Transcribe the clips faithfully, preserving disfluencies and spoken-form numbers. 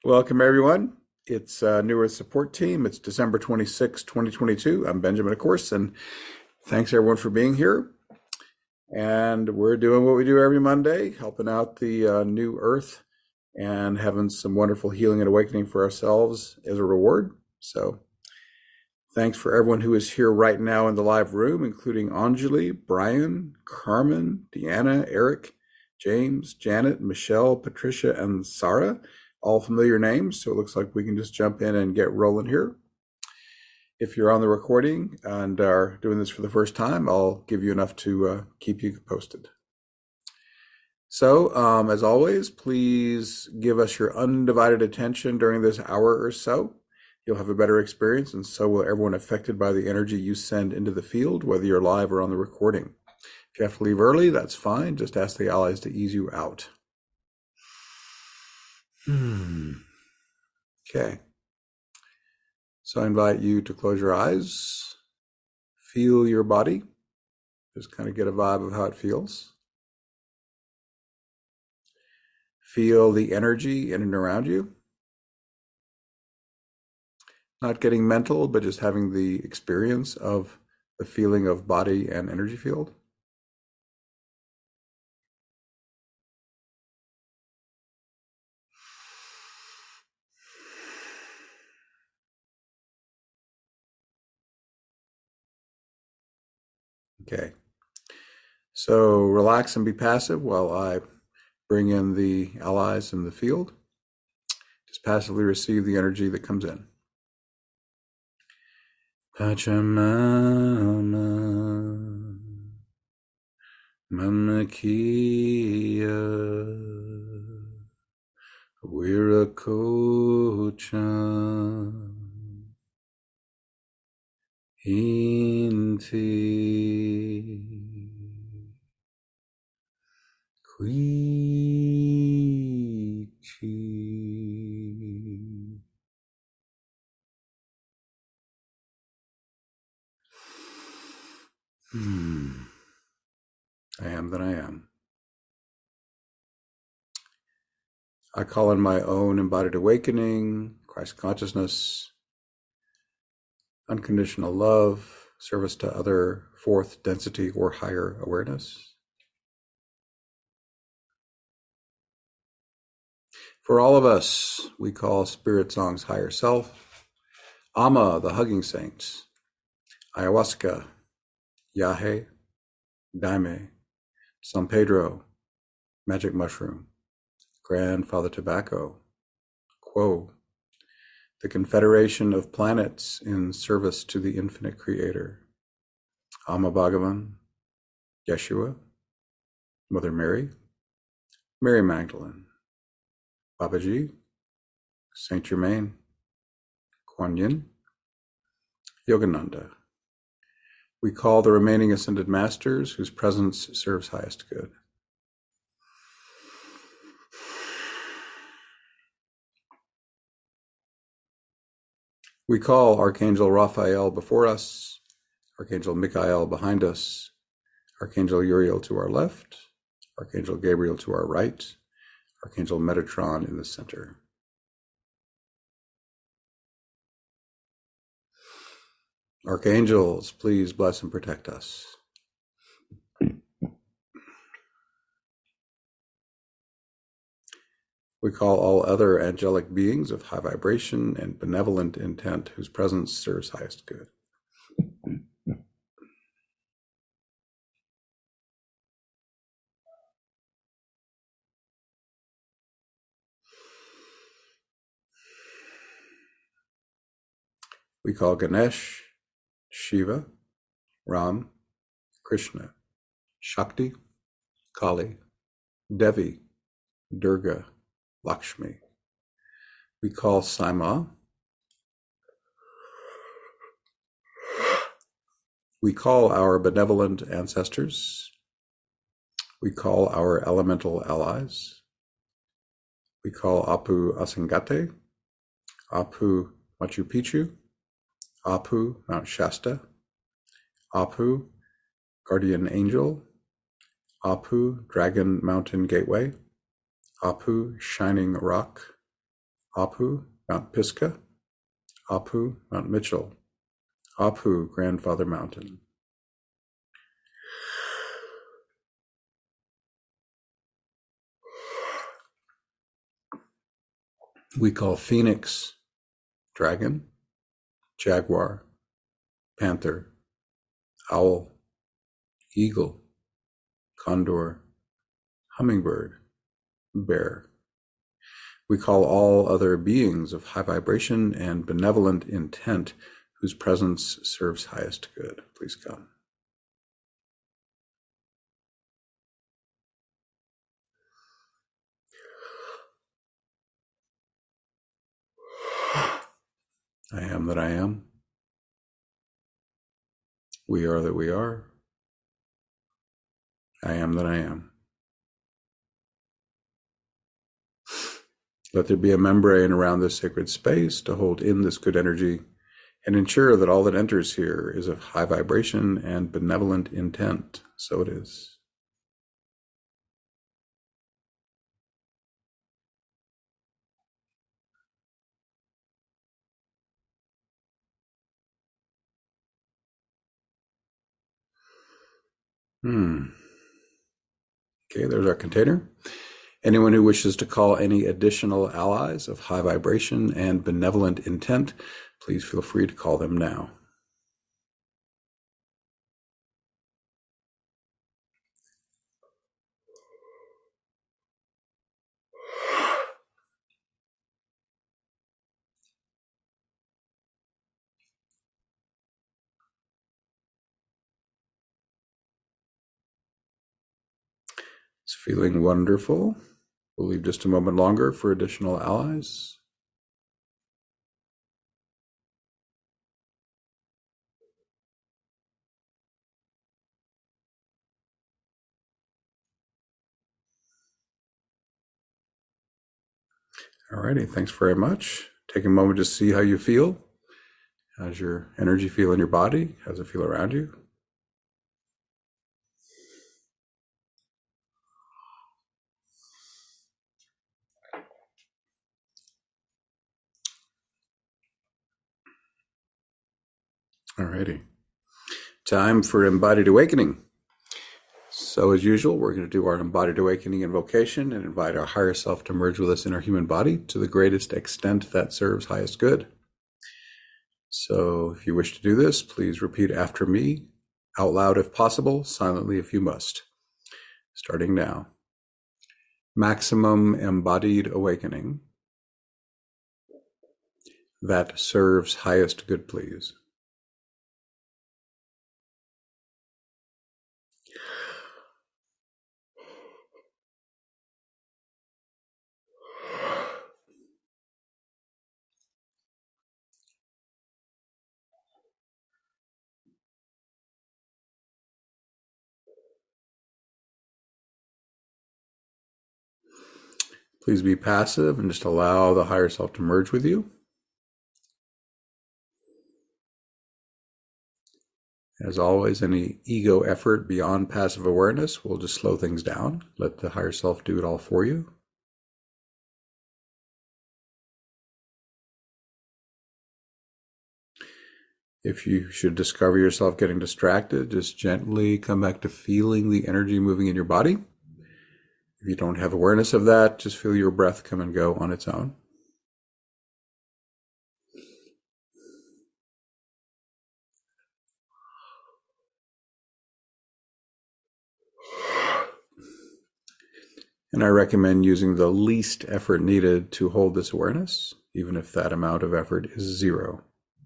Welcome, everyone. It's uh, New Earth Support Team. It's December twenty-sixth, twenty twenty-two. I'm Benjamin, of course, and thanks everyone for being here. And we're doing what we do every Monday, helping out the uh, New Earth and having some wonderful healing and awakening for ourselves as a reward. So thanks for everyone who is here right now in the live room, including Anjali, Brian, Carmen, Deanna, Eric, James, Janet, Michelle, Patricia, and Sarah. All familiar names, so it looks like we can just jump in and get rolling here. If you're on the recording and are doing this for the first time, I'll give you enough to uh, keep you posted. So, um, as always, please give us your undivided attention during this hour or so. You'll have a better experience, and so will everyone affected by the energy you send into the field, whether you're live or on the recording. If you have to leave early, that's fine. Just ask the allies to ease you out. Hmm. Okay. So I invite you to close your eyes, feel your body, just kind of get a vibe of how it feels. Feel the energy in and around you. Not getting mental, but just having the experience of the feeling of body and energy field. Okay. So relax and be passive while I bring in the allies in the field. Just passively receive the energy that comes in. Pachamama, Mama Kia, Wiracocha, Inti, Quichi. Hmm. I am that I am. I call in my own embodied awakening, Christ consciousness, unconditional love, service to other, fourth density or higher awareness. For all of us, we call Spirit Song's higher self, Amma, the hugging saints, ayahuasca, yahe, daime, San Pedro, magic mushroom, grandfather tobacco, Quo, the confederation of planets in service to the infinite creator, Amma Bhagavan, Yeshua, Mother Mary, Mary Magdalene, Babaji, Saint Germain, Kuan Yin, Yogananda. We call the remaining ascended masters whose presence serves highest good. We call Archangel Raphael before us, Archangel Michael behind us, Archangel Uriel to our left, Archangel Gabriel to our right, Archangel Metatron in the center. Archangels, please bless and protect us. We call all other angelic beings of high vibration and benevolent intent whose presence serves highest good. We call Ganesh, Shiva, Ram, Krishna, Shakti, Kali, Devi, Durga, Lakshmi. We call Saima. We call our benevolent ancestors. We call our elemental allies. We call Apu Asangate, Apu Machu Picchu, Apu Mount Shasta, Apu Guardian Angel, Apu Dragon Mountain Gateway, Apu Shining Rock, Apu, Mount Pisgah, Apu, Mount Mitchell, Apu, Grandfather Mountain. We call Phoenix dragon, jaguar, panther, owl, eagle, condor, hummingbird, bear. We call all other beings of high vibration and benevolent intent whose presence serves highest good. Please come. I am that I am. We are that we are. I am that I am. Let there be a membrane around this sacred space to hold in this good energy and ensure that all that enters here is of high vibration and benevolent intent. So it is. Hmm. Okay, there's our container. Anyone who wishes to call any additional allies of high vibration and benevolent intent, please feel free to call them now. It's feeling wonderful. We'll leave just a moment longer for additional allies. Alrighty, thanks very much. Take a moment to see how you feel. How's your energy feel in your body? How's it feel around you? Alrighty. Time for embodied awakening. So as usual, we're going to do our embodied awakening invocation and invite our higher self to merge with us in our human body to the greatest extent that serves highest good. So if you wish to do this, please repeat after me, out loud if possible, silently if you must. Starting now. Maximum embodied awakening that serves highest good, please. Please be passive and just allow the higher self to merge with you. As always, any ego effort beyond passive awareness will just slow things down. Let the higher self do it all for you. If you should discover yourself getting distracted, just gently come back to feeling the energy moving in your body. If you don't have awareness of that, just feel your breath come and go on its own. And I recommend using the least effort needed to hold this awareness, even if that amount of effort is zero.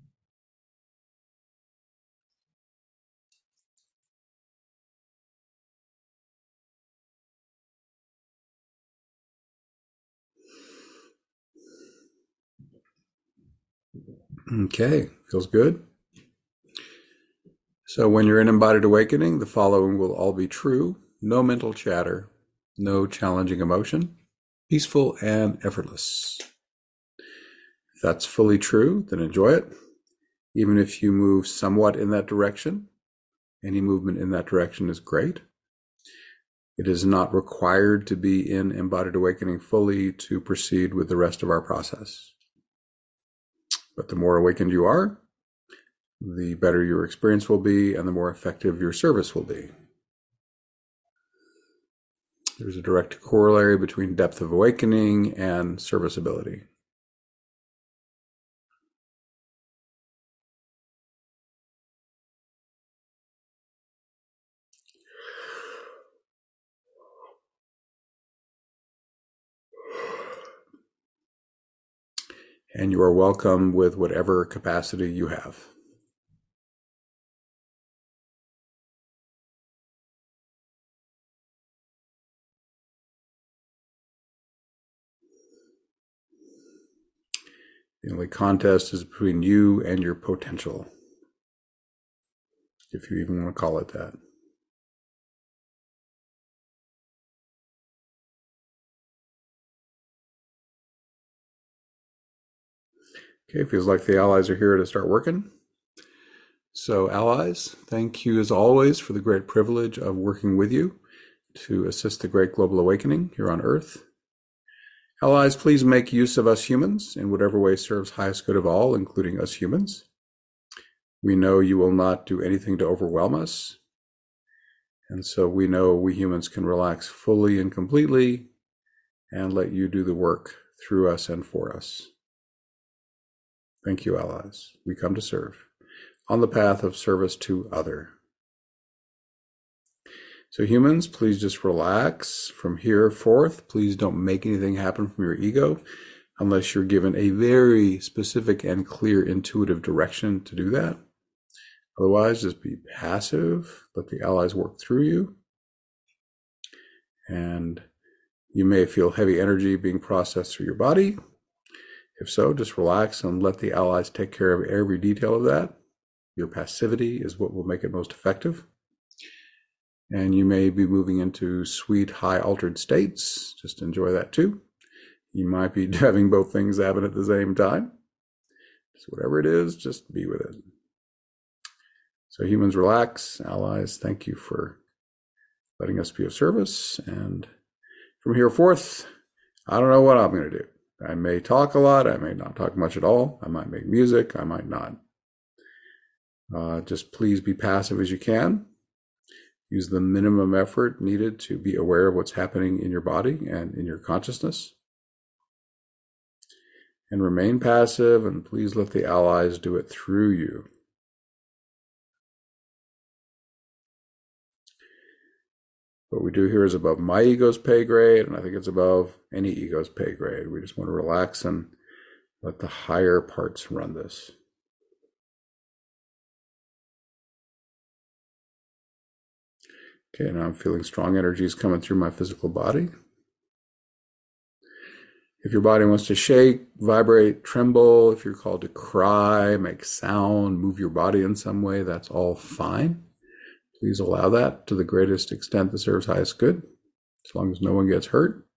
Okay, feels good. So when you're in embodied awakening, the following will all be true. No mental chatter, no challenging emotion, peaceful and effortless. If that's fully true, then enjoy it. Even if you move somewhat in that direction, any movement in that direction is great. It is not required to be in embodied awakening fully to proceed with the rest of our process. But the more awakened you are, the better your experience will be and the more effective your service will be. There's a direct corollary between depth of awakening and serviceability. And you are welcome with whatever capacity you have. The only contest is between you and your potential, if you even want to call it that. Okay, feels like the allies are here to start working. So allies, thank you as always for the great privilege of working with you to assist the great global awakening here on Earth. Allies, please make use of us humans in whatever way serves highest good of all, including us humans. We know you will not do anything to overwhelm us. And so we know we humans can relax fully and completely and let you do the work through us and for us. Thank you, allies. We come to serve on the path of service to other. So humans, please just relax from here forth. Please don't make anything happen from your ego unless you're given a very specific and clear intuitive direction to do that. Otherwise, just be passive. Let the allies work through you. And you may feel heavy energy being processed through your body. If so, just relax and let the allies take care of every detail of that. Your passivity is what will make it most effective. And you may be moving into sweet, high altered states. Just enjoy that too. You might be having both things happen at the same time. So whatever it is, just be with it. So humans, relax. Allies, thank you for letting us be of service. And from here forth, I don't know what I'm going to do. I may talk a lot. I may not talk much at all. I might make music. I might not. Uh, just please be passive as you can. Use the minimum effort needed to be aware of what's happening in your body and in your consciousness. And remain passive, and please let the allies do it through you. What we do here is above my ego's pay grade, and I think it's above any ego's pay grade. We just want to relax and let the higher parts run this. Okay, now I'm feeling strong energies coming through my physical body. If your body wants to shake, vibrate, tremble, if you're called to cry, make sound, move your body in some way, that's all fine. Please allow that to the greatest extent that serves highest good, as long as no one gets hurt.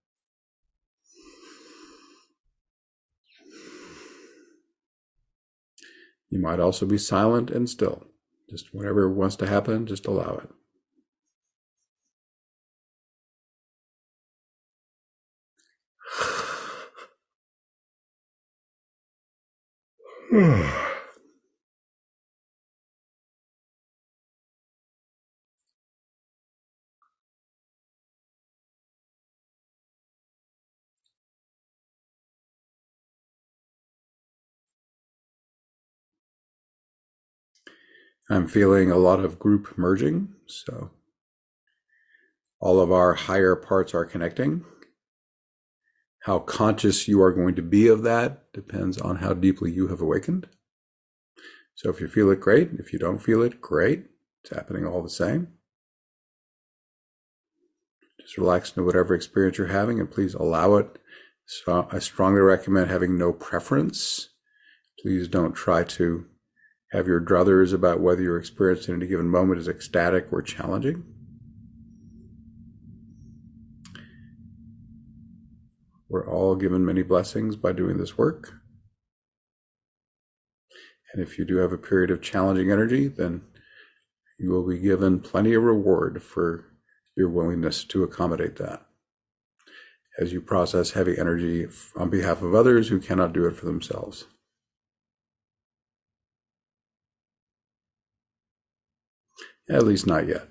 You might also be silent and still. Just whatever wants to happen, just allow it. I'm feeling a lot of group merging, so all of our higher parts are connecting. How conscious you are going to be of that depends on how deeply you have awakened. So if you feel it, great. If you don't feel it, great. It's happening all the same. Just relax into whatever experience you're having and please allow it. So I strongly recommend having no preference. Please don't try to have your druthers about whether your experience in any given moment is ecstatic or challenging. We're all given many blessings by doing this work. And if you do have a period of challenging energy, then you will be given plenty of reward for your willingness to accommodate that as you process heavy energy on behalf of others who cannot do it for themselves. At least not yet.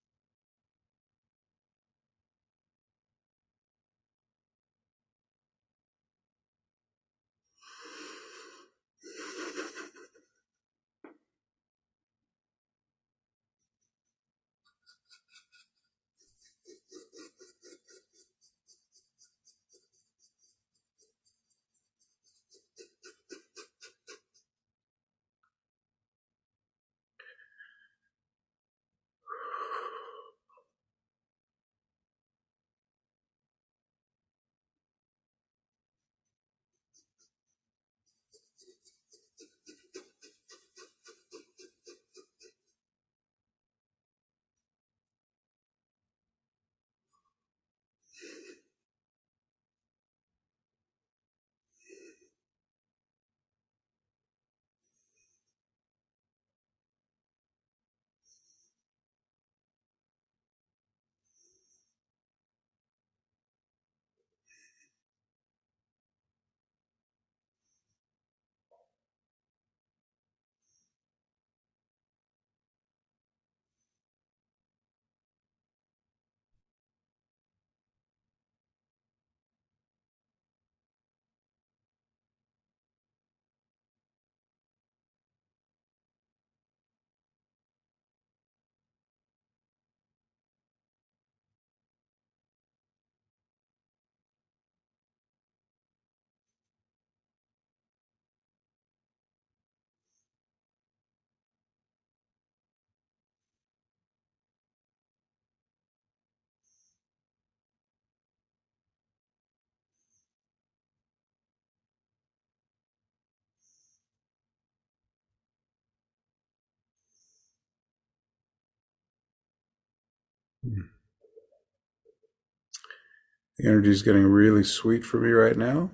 The energy is getting really sweet for me right now.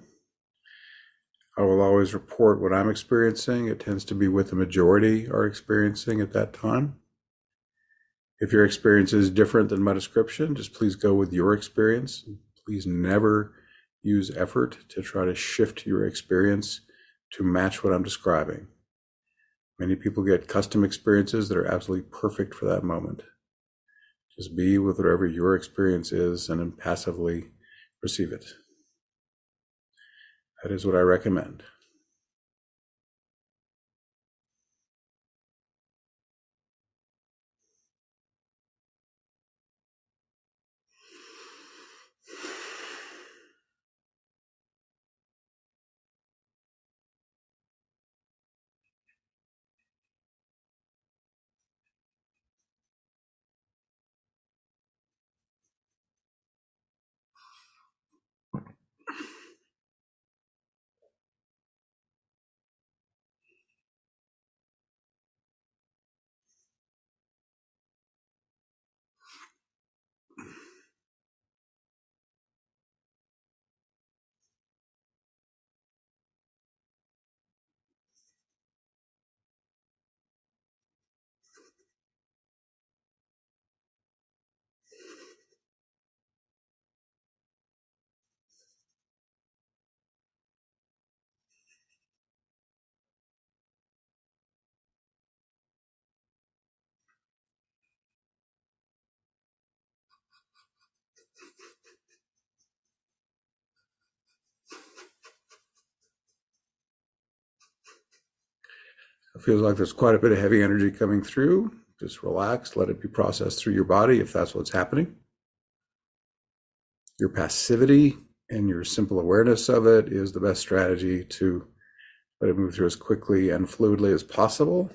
I will always report what I'm experiencing. It tends to be what the majority are experiencing at that time. If your experience is different than my description, just please go with your experience. Please never use effort to try to shift your experience to match what I'm describing. Many people get custom experiences that are absolutely perfect for that moment. Just be with whatever your experience is and then passively receive it. That is what I recommend. It feels like there's quite a bit of heavy energy coming through. Just relax, let it be processed through your body if that's what's happening. Your passivity and your simple awareness of it is the best strategy to let it move through as quickly and fluidly as possible.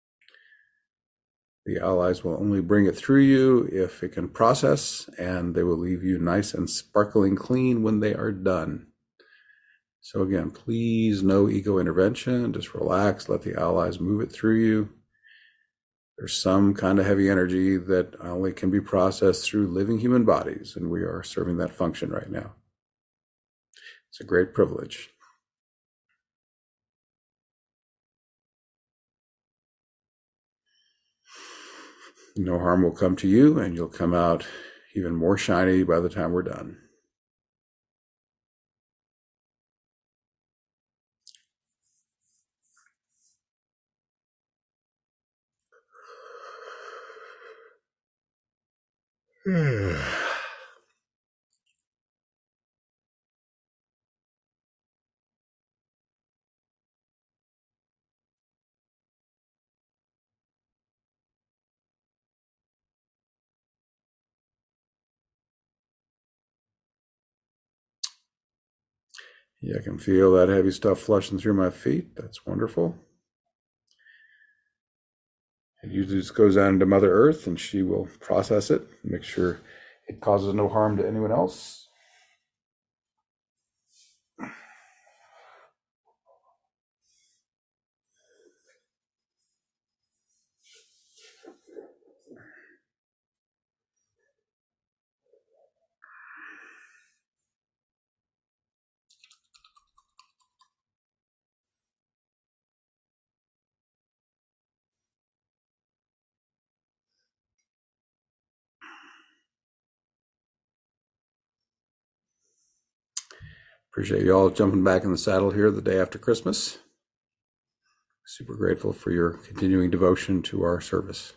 The allies will only bring it through you if it can process, and they will leave you nice and sparkling clean when they are done. So again, please, no ego intervention. Just relax, let the allies move it through you. There's some kind of heavy energy that only can be processed through living human bodies, and we are serving that function right now. It's a great privilege. No harm will come to you, and you'll come out even more shiny by the time we're done. Yeah, I can feel that heavy stuff flushing through my feet. That's wonderful. It usually just goes down to Mother Earth and she will process it, make sure it causes no harm to anyone else. Appreciate you all jumping back in the saddle here the day after Christmas. Super grateful for your continuing devotion to our service.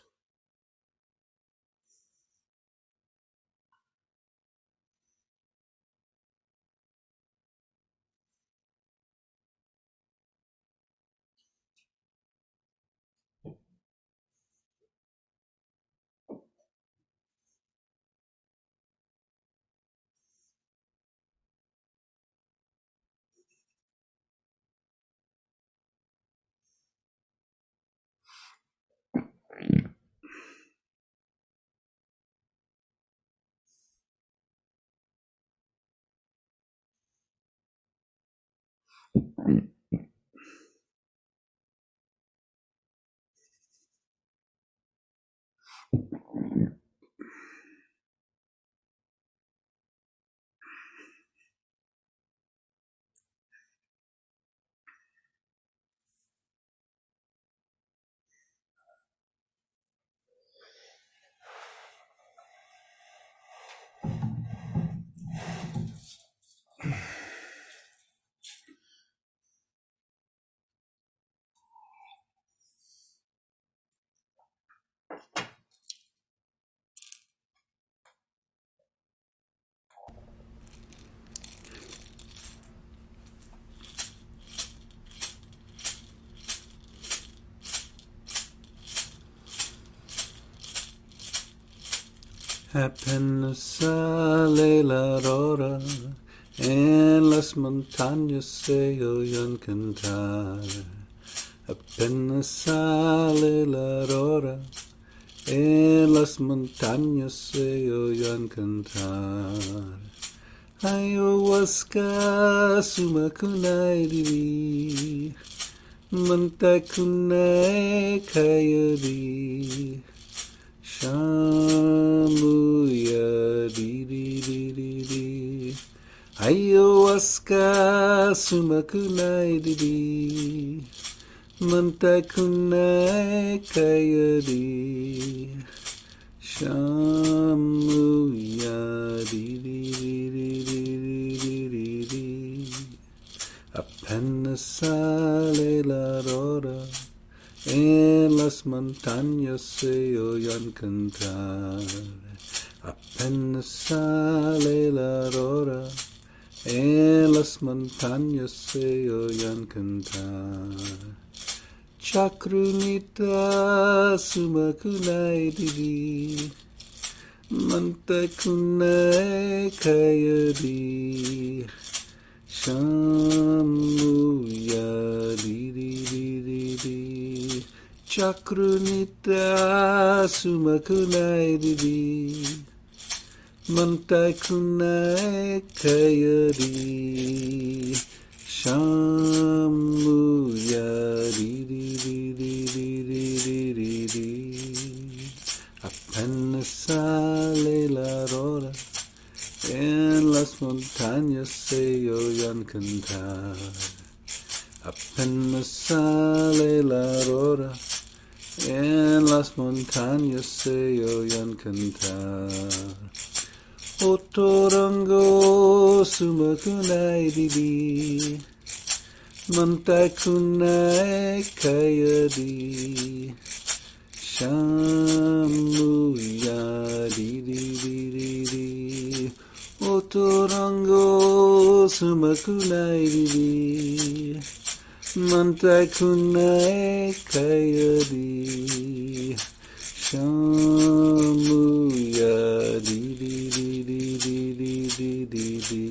Happiness lela rora, en las montañas se oyen cantar. Happiness lela rora, en las montañas se oyen cantar. Ayahuasca sumakunai diri, mantakunai kayari. Shamuya di di di di di, ayahuasca sumakunai di di, mantakunai kayadi. Shamuya di di di di di di di di, apenas sale la aurora. En las montañas se oyen cantar, apenas sale la aurora. En las montañas se oyen cantar. Chakrunita sumakunai didi, mantakunai kayadi. Shamuya di di di di di, Chakrunita sumakunai didi, mantakunai kayadi. Shamuya di di di di di di di di di, apenas sale la aurora. En las montañas se oyen cantar, apenas sale la aurora. En las montañas se oyen cantar. Otorango sumakunai didi Mantai kunai kayadi Shamuya didi didi di Otorango sumakunai didi Mantai kunai kayadi Shamuya didi didi didi didi di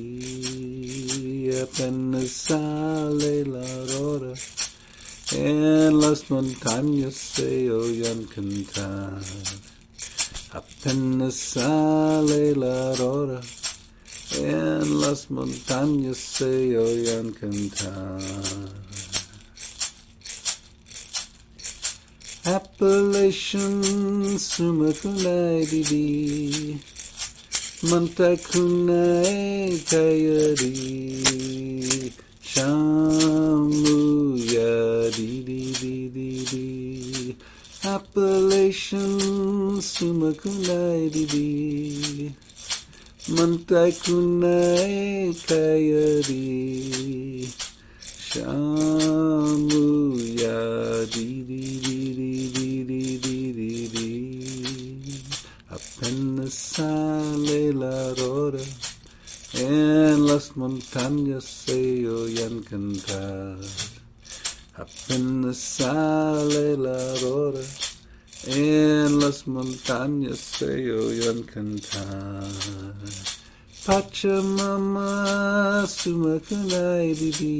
Penasale la rora En las montañas se oyen cantar Penasale la rora En las montañas se oyen cantar Appalachian sumakunai didi Mantakunai kayadi Shamuya didi didi di Appalachian sumakunai didi Mantakunai kayadi Shamuya didi didi didi didi di Penasale la rora En las montañas se oyen cantar Penasale la rora En las montañas se oyen cantar Pachamama sumakunai didi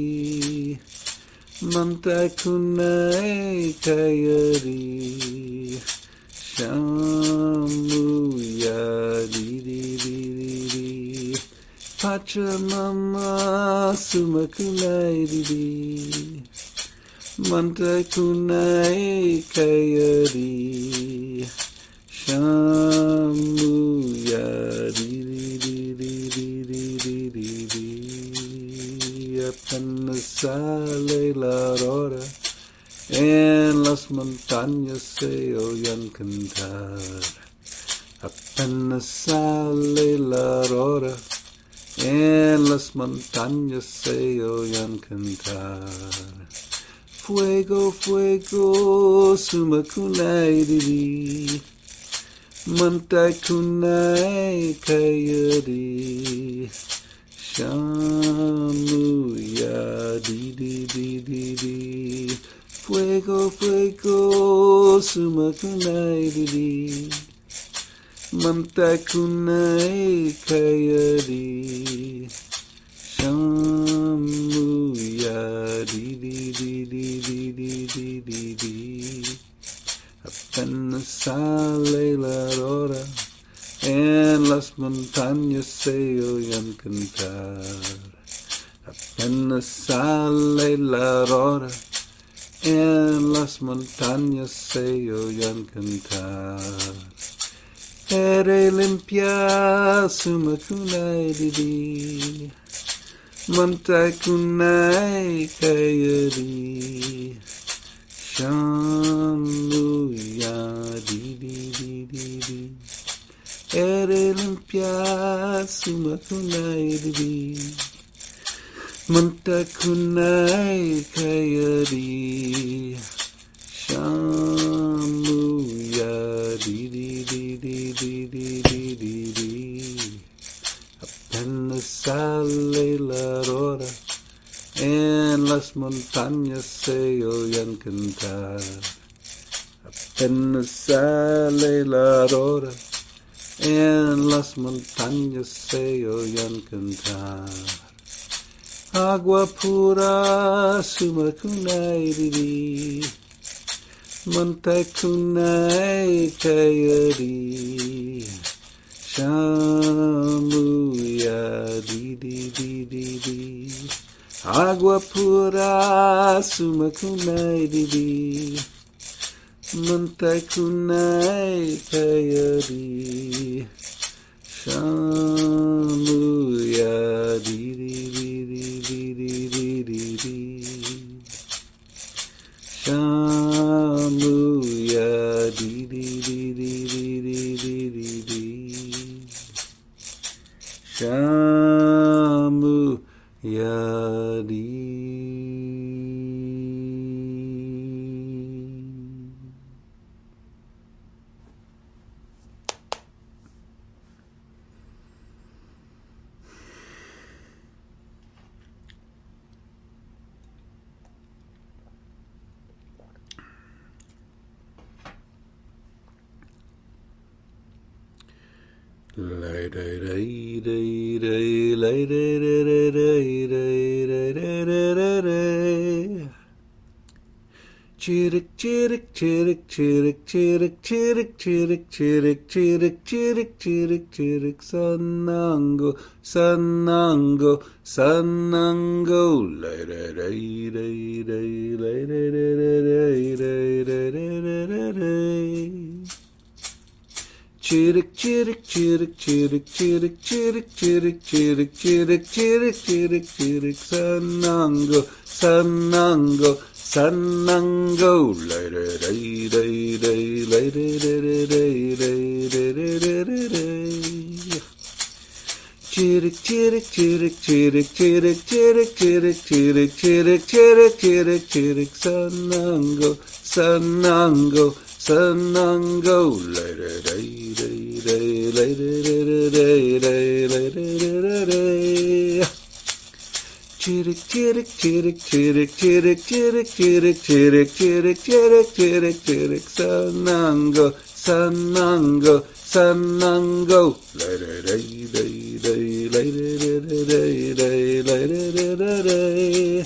Mantakunai kayari Shamuya didi didi di Pachamama sumakunai didi Mantakunai kayadi Shamuya didi didi didi didi di Penasale la rora En las montañas se oyen cantar Apenas sale la aurora En las montañas se oyen cantar Fuego, fuego, sumakunai didi Mantakunai kayadi Shamuya didi didi di Fuego, fuego, sumakunai didi Mantakunai kayadi Shamuya didi didi didi didi di Apenas sale la aurora En las montañas se oyen cantar Apenas sale la aurora En las montañas se oyen cantar Ere limpia sumakunai didi Mantakunai kayadi Shamuya didi didi di Ere limpia sumakunai didi Mantakunai kayadi Shamuya didi didi didi didi di Apenas sale la aurora En las montañas se oyen cantar Apenas sale la aurora En las montañas se oyen cantar Agua pura sumakunai didi Mantakunai kayadi Shamuya didi didi di Agua pura sumakunai didi Mantakunai kayadi Shamuya didi didi didi didi di Shamuya didi didi didi didi di Lay day day day day lay day day day day day day day day. Chirик chirik chirik chirik chirik chirik chirik chirik chirik chirik chirik chirik sanango sanango sanango lay day day day day lay day day day day day day day day. Chirик chirik chirik chirik chirik chirik chirik chirik chirik chirik chirik chirik sanango sanango sanango lay day day day day lay day day day day day day day day. Chirik chirik chirik chirik chirik chirik chirik chirik chirik chirik chirik chirik sanango sanango sanango lay day day day day lay day day day day lay day day day. Chirik chirik chirik chirik chirik chirik chirik chirik chirik chirik chirik chirik sanango sanango sanango lay day day day lay day day day lay day day day.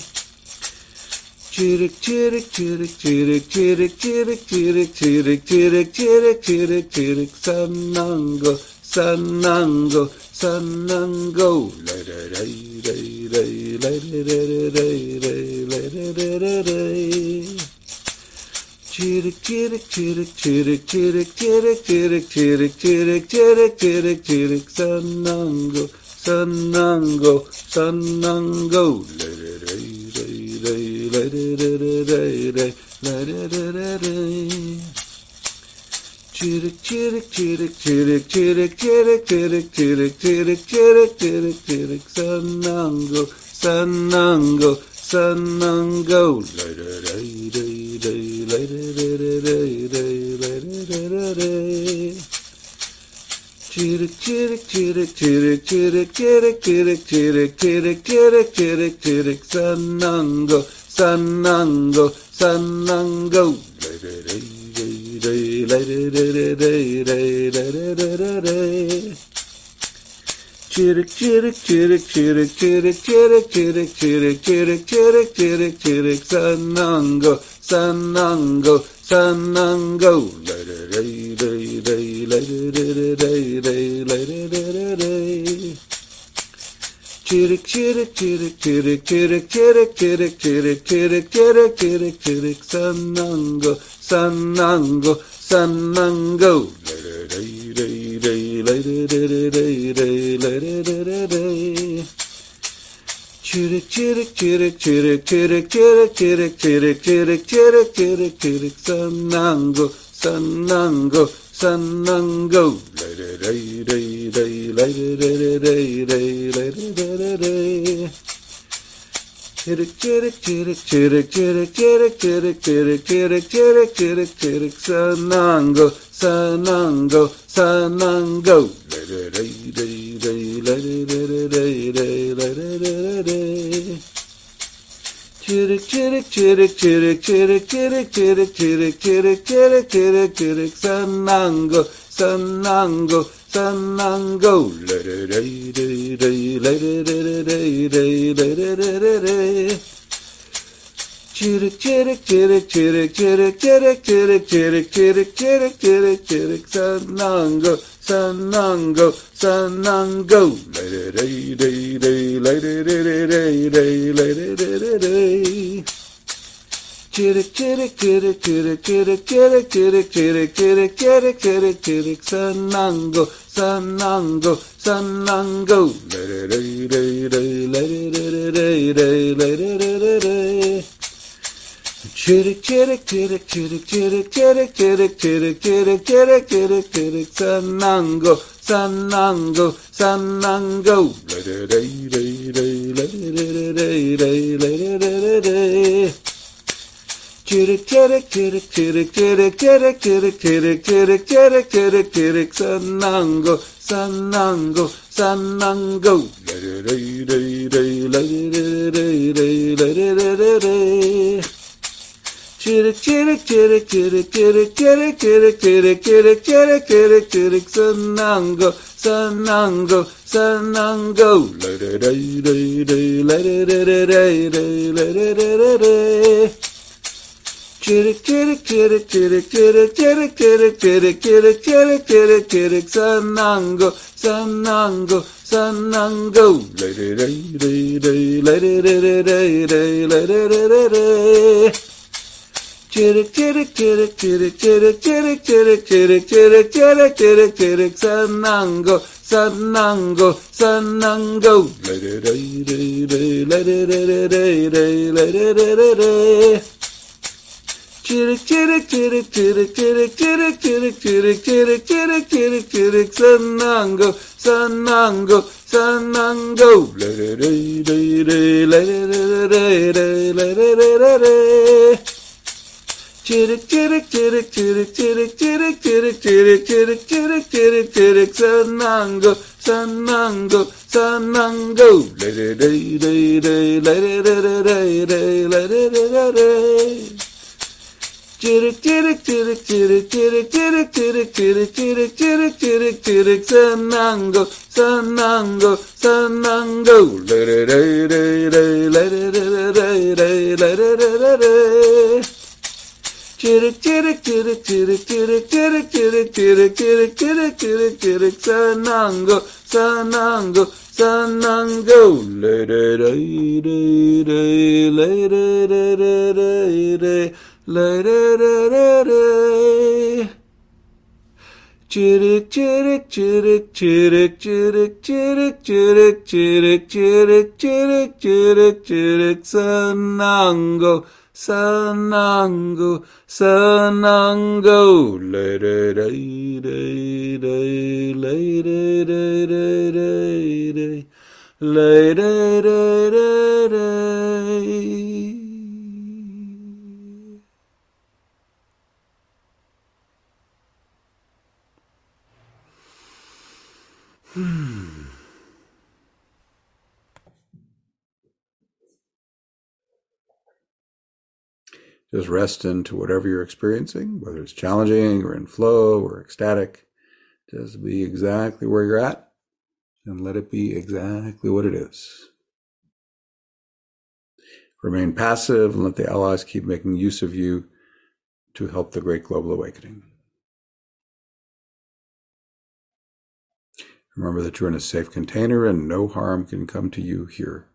Chirik chirik chirik chirik chirik chirik chirik chirik chirik chirik chirik chirik sanango sanango sanango lay day day day day lay day day day day lay day day day. Chirik chirik chirik chirik chirik chirik chirik chirik chirik chirik chirik chirik sanango sanango sanango lay day day day lay day day day day lay day day day. Chirik chirik chirik chirik chirik chirik chirik chirik chirik chirik chirik chirik sanango sanango sanango lay day day day lay day day day day lay day day day. Chirik chirik chirik chirik chirik chirik chirik chirik chirik chirik chirik chirik sanango sanango sanango lay day day day lay day day day day lay day day day. Chirik chirik chirik chirik chirik chirik chirik chirik chirik chirik chirik chirik sanango sanango sanango lay day day day lay day day day lay day day. Chirik chirik chirik chirik chirik chirik chirik chirik chirik chirik chirik chirik sanango sanango sanango lay day day day lay day day day lay day day. Chirik chirik chirik chirik chirik chirik chirik chirik chirik chirik chirik chirik sanango sanango sanango lay day day day lay day day day lay day day. Chirik chirik chirik chirik chirik chirik chirik chirik chirik chirik chirik chirik sanango sanango sanango lay day day day lay day day day lay day day. Chirik chirik chirik chirik chirik chirik chirik chirik chirik chirik chirik chirik sanango sanango sanango lay day day day lay day day day lay day day. Chirik chirik chirik chirik chirik chirik chirik chirik chirik chirik chirik chirik sanango sanango sanango lay day day day lay day day day lay day day. Chirik chirik chirik chirik chirik chirik chirik chirik chirik chirik chirik chirik sanango sanango sanango lay day day day lay day day day lay day day. Chirik chirik chirik chirik chirik chirik chirik chirik chirik chirik chirik chirik sanango sanango sanango lay day day day lay day day day lay day. Chirik chirik chirik chirik chirik chirik chirik chirik chirik chirik chirik chirik sanango sanango sanango lay day day day lay day day day lay day. Chirik chirik chirik chirik chirik chirik chirik chirik chirik chirik chirik chirik sanango Sanango, Sanango, la-da-da-da-da, la-da-da-da-da-da, la-da-da-da-da. Chittick, chittick, chittick, chittick, chittick, chittick, chittick, chittick, chittick, chittick, chittick, chittick, Sanango, Sanango, Sanango, la-da-da-da-da, la-da-da-da-da-da, la-da-da-da-da. Chittick, chittick, chittick, chittick, chittick, chittick, chittick, chittick, chittick, chittick, chittick, chittick, Sanango, Sanango, Sanango, la-da-da-da-da, la-da-da-da-da, la-da-da-da-da. Chittick, chittick, chittick, chittick, chittick, chittick, chittick, chittick, chittick, chittick, chittick, chittick, Sanango, Sanango, Sanango, la-da-da-da-da, la-da-da-da-da, la-da-da-da-da. Chittick, chittick, chittick, chittick, chittick, chittick, chittick, chittick, chittick, chittick, chittick, chittick, Sanango, Sanango, Sanango, la-da-da-da-da, la-da-da-da-da, la-da-da-da-da. Chittick, chittick, chittick, chittick, chittick, chittick, chittick, chittick, chittick, chittick, chittick, chittick, Sanango, Sanango, Sanango, la-da-da-da-da, la-da-da-da-da, la-da-da-da-da. Chittick, chittick, chittick, chittick, chittick, chittick, chittick, chittick, chittick, chittick, chittick, chittick, Sanango, Sanango, Sanango, la-da-da-da-da, la-da-da-da-da, la-da-da-da-da. Chittick, chittick, chittick, chittick, chittick, chittick, chittick, chittick, chittick, chittick, chittick, chittick, Sanango, Sanango, Sanango, la-da-da-da-da, la-da-da-da-da, la-da-da-da-da. Just rest into whatever you're experiencing, whether it's challenging or in flow or ecstatic. Just be exactly where you're at and let it be exactly what it is. Remain passive and let the allies keep making use of you to help the great global awakening. Remember that you're in a safe container and no harm can come to you here.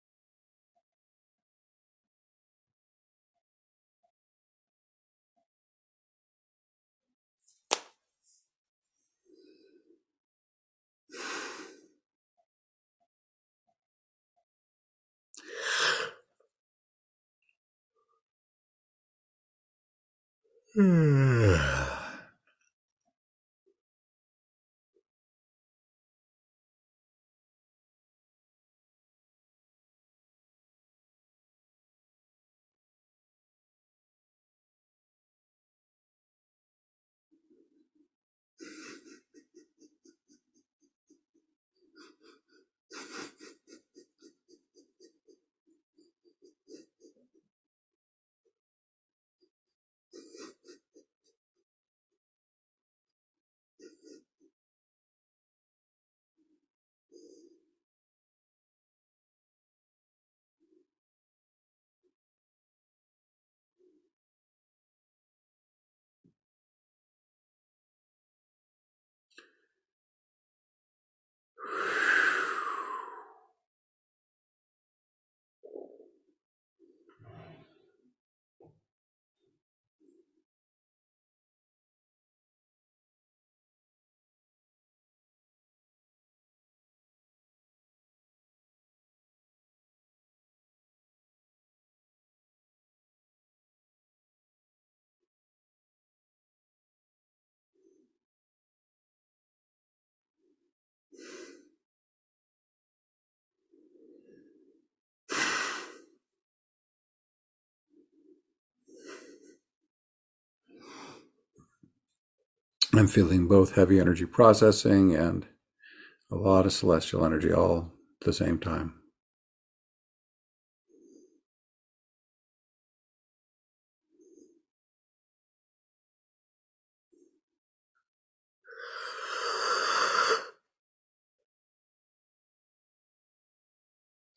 I'm feeling both heavy energy processing and a lot of celestial energy all at the same time.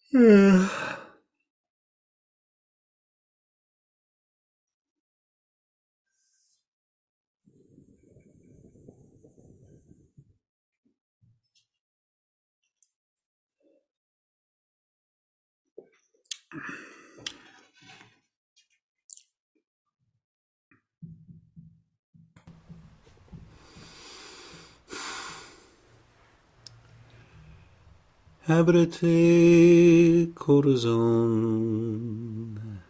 Ábrete, corazón,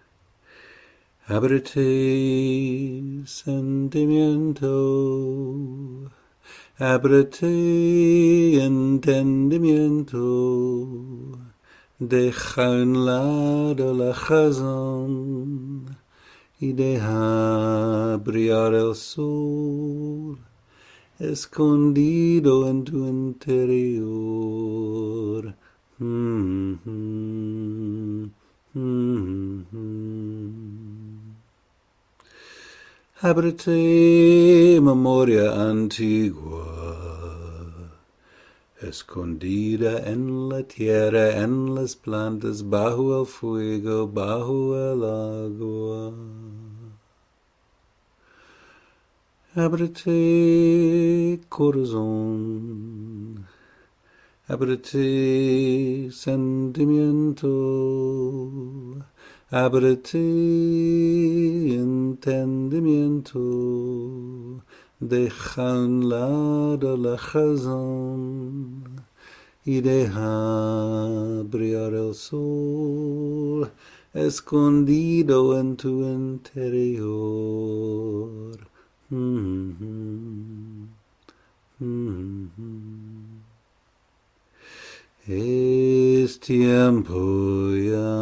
ábrete, sentimiento, ábrete, entendimiento, deja a un lado la razón y deja brillar el sol escondido en tu interior. Mm -hmm. Mm -hmm. Ábrete, memoria antigua, escondida en la tierra, en las plantas, bajo el fuego, bajo el agua. Ábrete, corazón, ábrete, sentimiento, ábrete, entendimiento, deja a un lado la razón y deja brillar el sol escondido en tu interior. Mm-hmm. Mm-hmm. Es tiempo ya,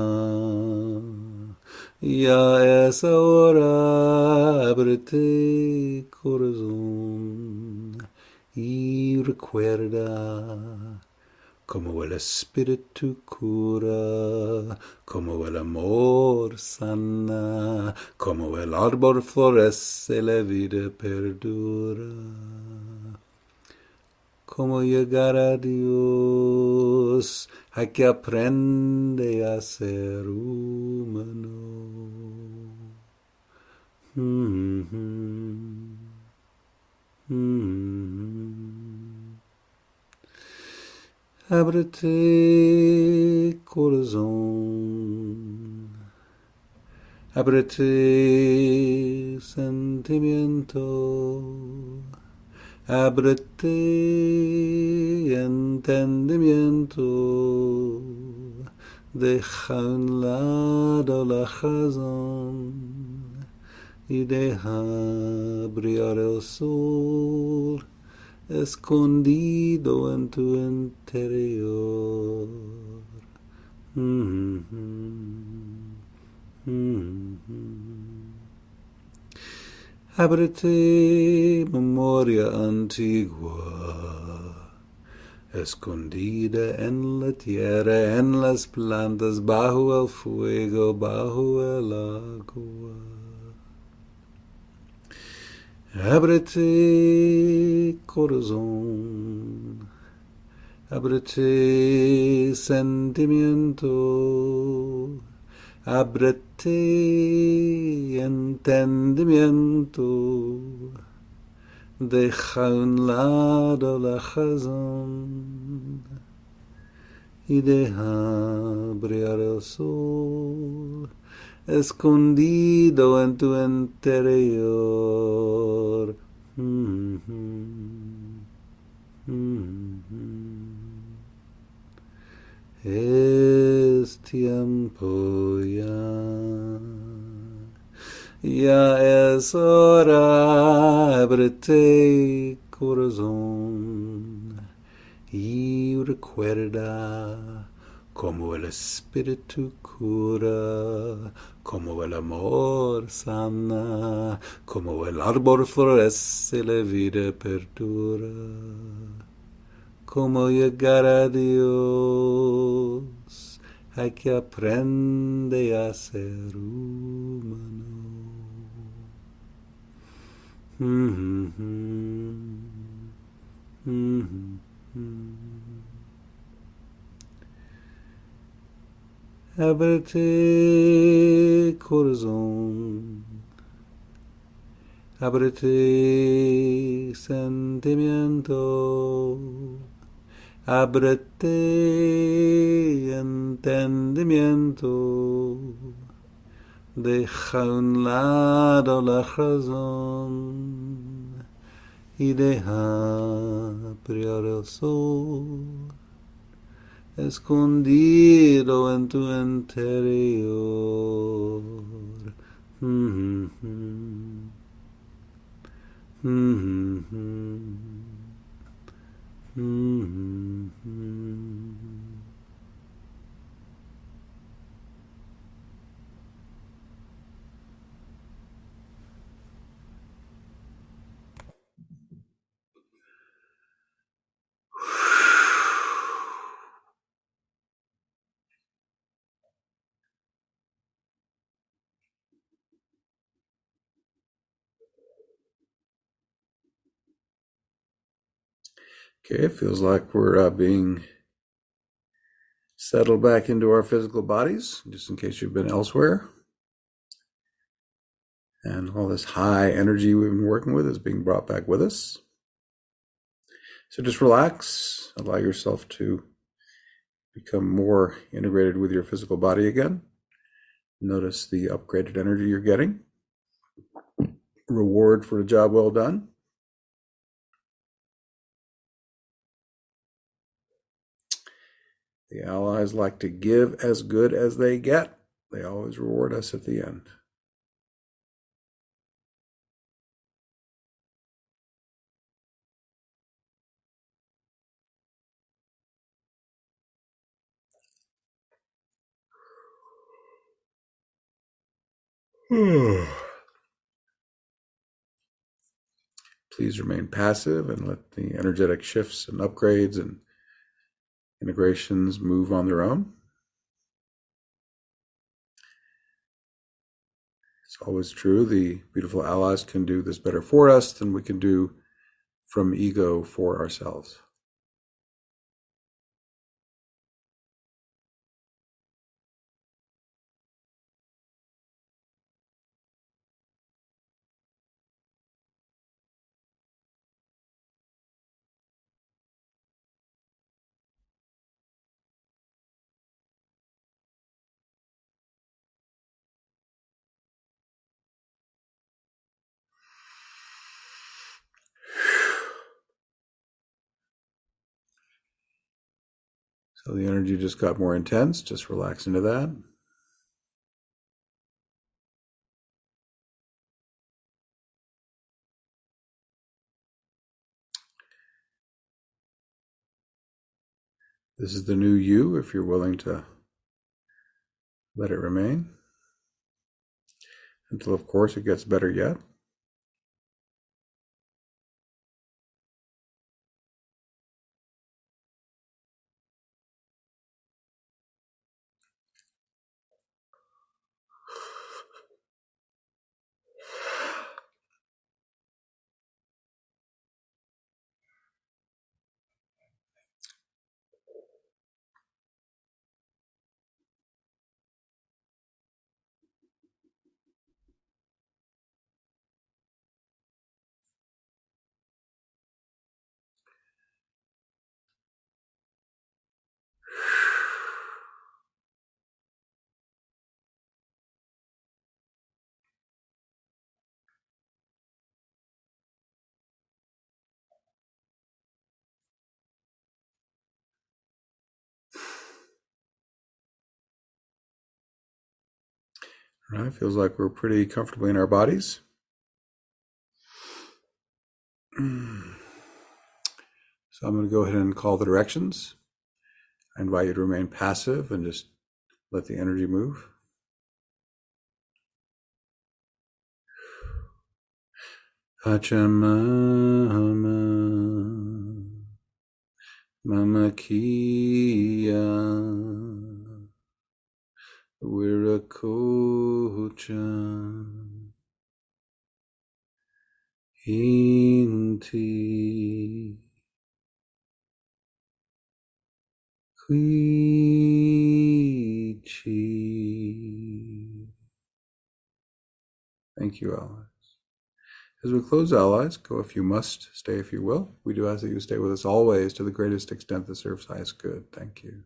ya es ahora, ábrete, corazón, y recuerda como el espíritu cura, como el amor sana, como el árbol florece, la vida perdura. Como llegar a Dios, hay que aprender a ser humano. Mm-hmm. Mm-hmm. Ábrete, corazón, ábrete, sentimiento, ábrete, entendimiento, deja a un lado la razón y deja brillar el sol escondido en tu interior. Mm-hmm. Mm-hmm. Ábrete, memoria antigua, escondida en la tierra, en las plantas, bajo el fuego, bajo el agua. Ábrete, corazón, ábrete, sentimiento, ábrete, entendimiento, deja a un lado la razón y deja brillar el sol escondido en tu interior. Mm-hmm. Mm-hmm. Es tiempo ya, ya es hora, ábrete, corazón, y recuerda como el espíritu cura, como el amor sana, como el árbol florece, la vida perdura. Como llegar a Dios, hay que aprender a ser humano. Mm-hmm. Mm-hmm. Ábrete, corazón. Ábrete, sentimiento. Ábrete, entendimiento. Deja a un lado la razón y deja brillar el sol escondido en tu interior. Mm-hmm. Mm-hmm. Mm-hmm. Okay, it feels like we're uh, being settled back into our physical bodies, just in case you've been elsewhere. And all this high energy we've been working with is being brought back with us. So just relax, allow yourself to become more integrated with your physical body again. Notice the upgraded energy you're getting. Reward for a job well done. The allies like to give as good as they get. They always reward us at the end. Please remain passive and let the energetic shifts and upgrades and integrations move on their own. It's always true. The beautiful allies can do this better for us than we can do from ego for ourselves. So the energy just got more intense. Just relax into that. This is the new you, if you're willing to let it remain. Until, of course, it gets better yet. All right, feels like we're pretty comfortably in our bodies. So I'm going to go ahead and call the directions. I invite you to remain passive and just let the energy move. Pachamama, Mama Kia, Viracocha, Inti, Qui chi. Thank you, allies. As we close, allies, go if you must, stay if you will. We do ask that you stay with us always to the greatest extent that serves highest good. Thank you.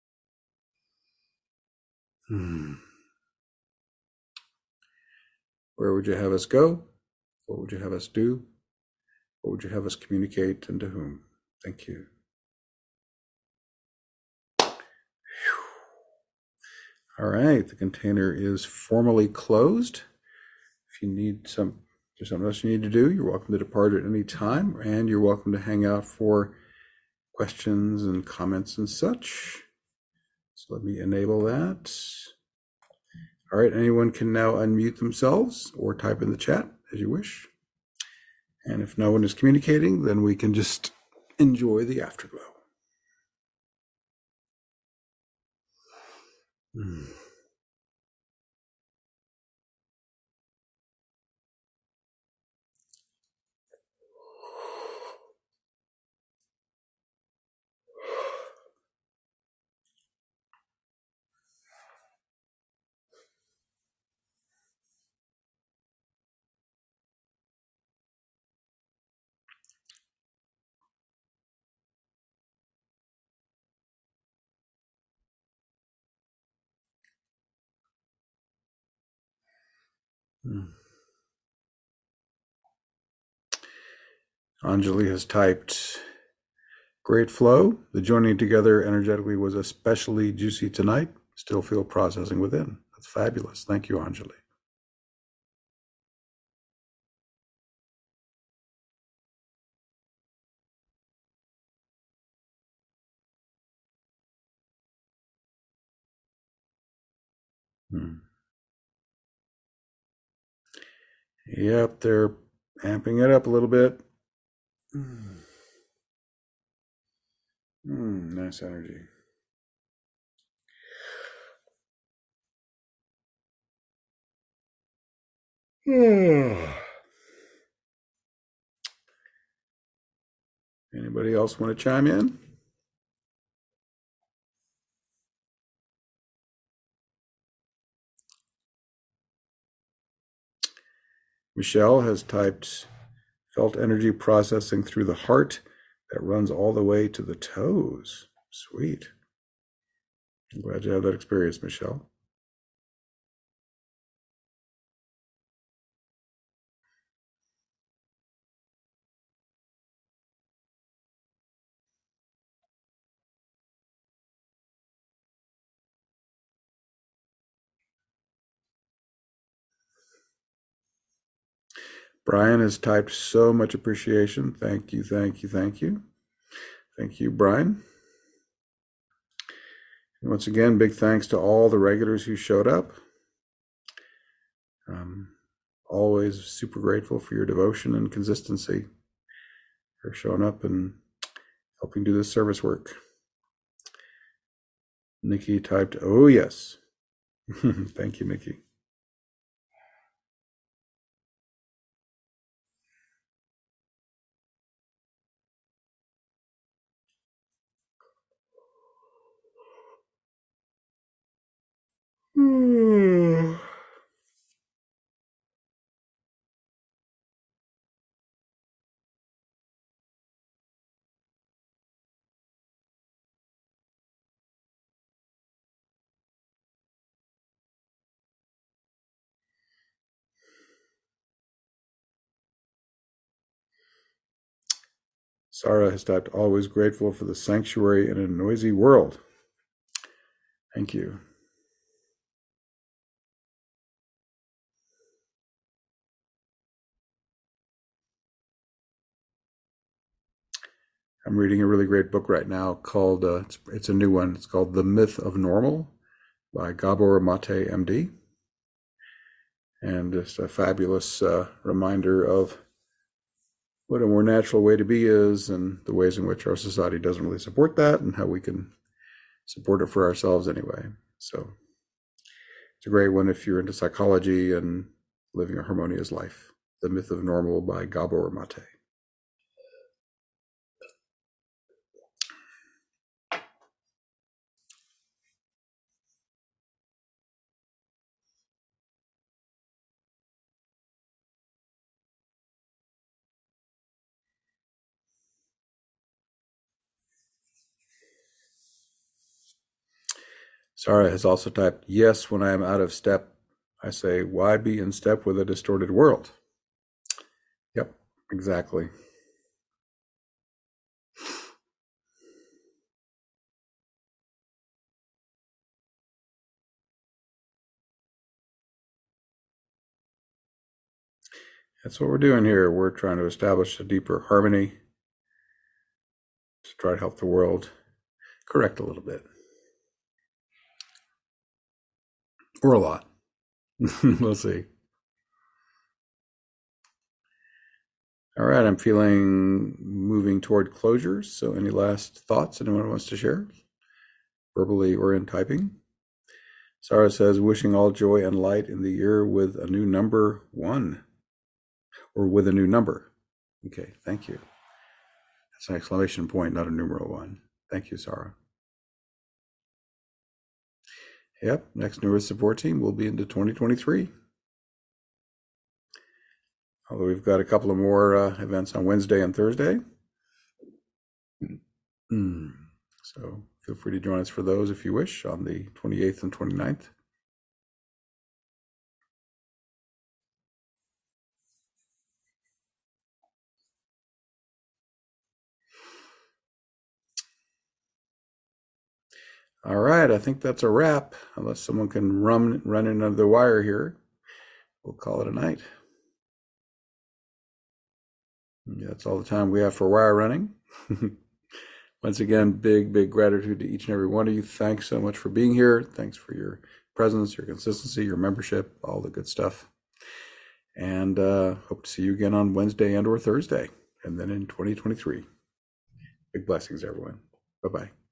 Hmm. Where would you have us go? What would you have us do? What would you have us communicate, and to whom? Thank you. All right, the container is formally closed. If you need some, there's something else you need to do, you're welcome to depart at any time, and you're welcome to hang out for questions and comments and such. So let me enable that. All right, anyone can now unmute themselves or type in the chat as you wish. And if no one is communicating, then we can just enjoy the afterglow. Mm. Mm. Anjali has typed, great flow. The joining together energetically was especially juicy tonight. Still feel processing within. That's fabulous. Thank you, Anjali. Hmm. Yep, they're amping it up a little bit. Mm. Mm, nice energy. Anybody else want to chime in? Michelle has typed, felt energy processing through the heart that runs all the way to the toes. Sweet. I'm glad you had that experience, Michelle. Brian has typed so much appreciation. Thank you, thank you, thank you. Thank you, Brian. And once again, big thanks to all the regulars who showed up. Um, always super grateful for your devotion and consistency, for showing up and helping do this service work. Nikki typed, oh yes. Thank you, Nikki. Sarah has typed, always grateful for the sanctuary in a noisy world. Thank you. I'm reading a really great book right now called, uh, it's, it's a new one. It's called The Myth of Normal by Gabor Mate, M D. And just a fabulous uh, reminder of what a more natural way to be is, and the ways in which our society doesn't really support that, and how we can support it for ourselves anyway. So it's a great one if you're into psychology and living a harmonious life. The Myth of Normal by Gabor Mate. Sarah has also typed, yes, when I am out of step, I say, why be in step with a distorted world? Yep, exactly. That's what we're doing here. We're trying to establish a deeper harmony to try to help the world correct a little bit. Or a lot. We'll see. All right, I'm feeling moving toward closures. So, any last thoughts anyone wants to share, verbally or in typing? Sarah says, wishing all joy and light in the year with a new number one, or with a new number. Okay, thank you. That's an exclamation point, not a numeral one. Thank you, Sarah. Yep, next Neuro Support Team will be into twenty twenty-three. Although we've got a couple of more uh, events on Wednesday and Thursday. Mm. So feel free to join us for those if you wish on the twenty-eighth and twenty-ninth. All right, I think that's a wrap. Unless someone can run run in under the wire here, we'll call it a night. Yeah, that's all the time we have for wire running. Once again, big, big gratitude to each and every one of you. Thanks so much for being here. Thanks for your presence, your consistency, your membership, all the good stuff. And uh, hope to see you again on Wednesday and or Thursday, and then in twenty twenty-three. Big blessings, everyone. Bye-bye.